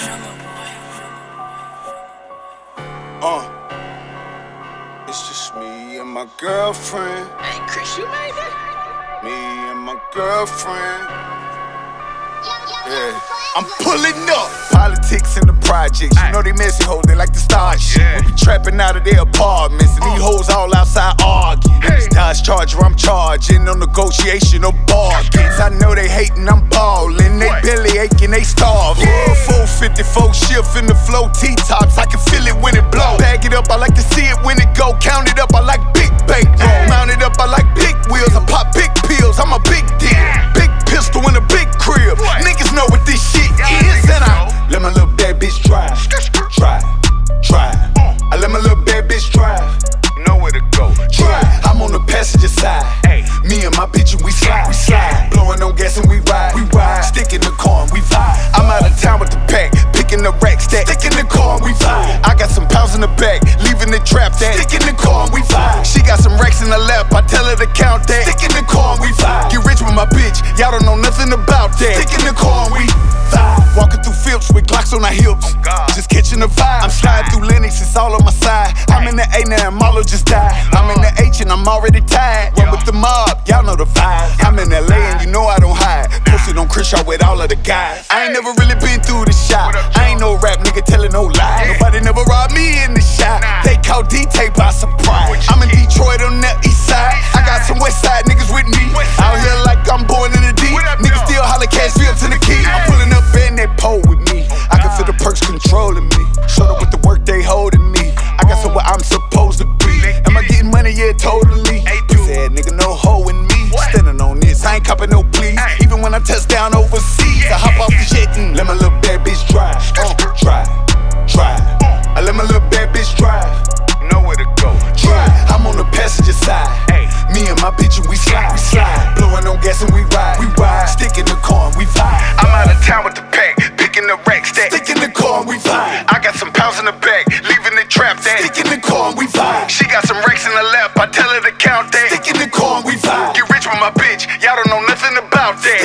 It's just me and my girlfriend. Hey, Chris, you made that? Me and my girlfriend. Yeah, I'm pulling up. Politics in the projects, you know they messy hoes, they like to start shit. We be trapping out of their apartments, and these hoes all outside arguing. Dodge Charger, I'm charging, no negotiation, no bargains. I know they hating, I'm ballin', they belly aching, they starving. 454 shift in the flow, T-tops, I can feel it when it blow. Bag it up, I like to see it when it go. Count it up, I like big bankroll. Mount it up, I like big wheels, I pop big pills, I'm a big deal. Big pistol in a big crib, niggas know what this shit is, and I let my little bad bitch drive. I let my little bad bitch drive. Know where to go. Drive. I'm on the passenger side. Me and my bitch and we slide. Blowing on gas and we ride. Stick in the car and we vibe. I'm out of town with the pack, picking the rack stack. Stick in the car and we vibe. I got some pounds in the back, leaving the trap that. Stick in the car and we vibe. She got some racks in the lap, I tell her to count that. Stick in the car and we vibe. Get rich with my bitch, y'all don't know nothing about that. Stick in the car and we vibe. Walking through fields with Glocks on our hips, just catching the vibe. I'm sliding through Lennox, it's all on my side. I'm in the A now, Marlo just died. I'm in the H and I'm already tied. Run with the mob, y'all know the vibe. I'm in LA and you know I don't hide. Posted on Crenshaw with all of the guys. I ain't never really been through the shop. I ain't no rap nigga telling no lie. Nobody never robbed me in the shop. They caught D-Tape by surprise. I'm in Detroit on the east side. I got some west side niggas with me. Out here like I'm born in the deep. Niggas still holler cash fields in the key. I'm pulling up in that pole with me. I can feel the perks controlling me. Showed up with the work they holding me. I got somewhere I'm supposed to be. Am I getting money? Yeah, totally. Said nigga, no hoe in me. Standing on this, I ain't copping no please. Even when I touch down overseas, I hop off the jet and let my little bad bitch drive. Drive. I let my little bad bitch drive. Know where to go. Drive. I'm on the passenger side. Me and my bitch and we slide. Blowing on gas and we ride. Stick in the car and we vibe. I'm out of town with the pack, picking the rack stack. Stick in the car and we vibe. I got some pounds in the back, leaving the trap that. Stick in the car and we vibe. She got some racks in the lap, I tell her to count that. Stick in the car and we vibe. Get rich with my bitch, y'all don't know nothing about that.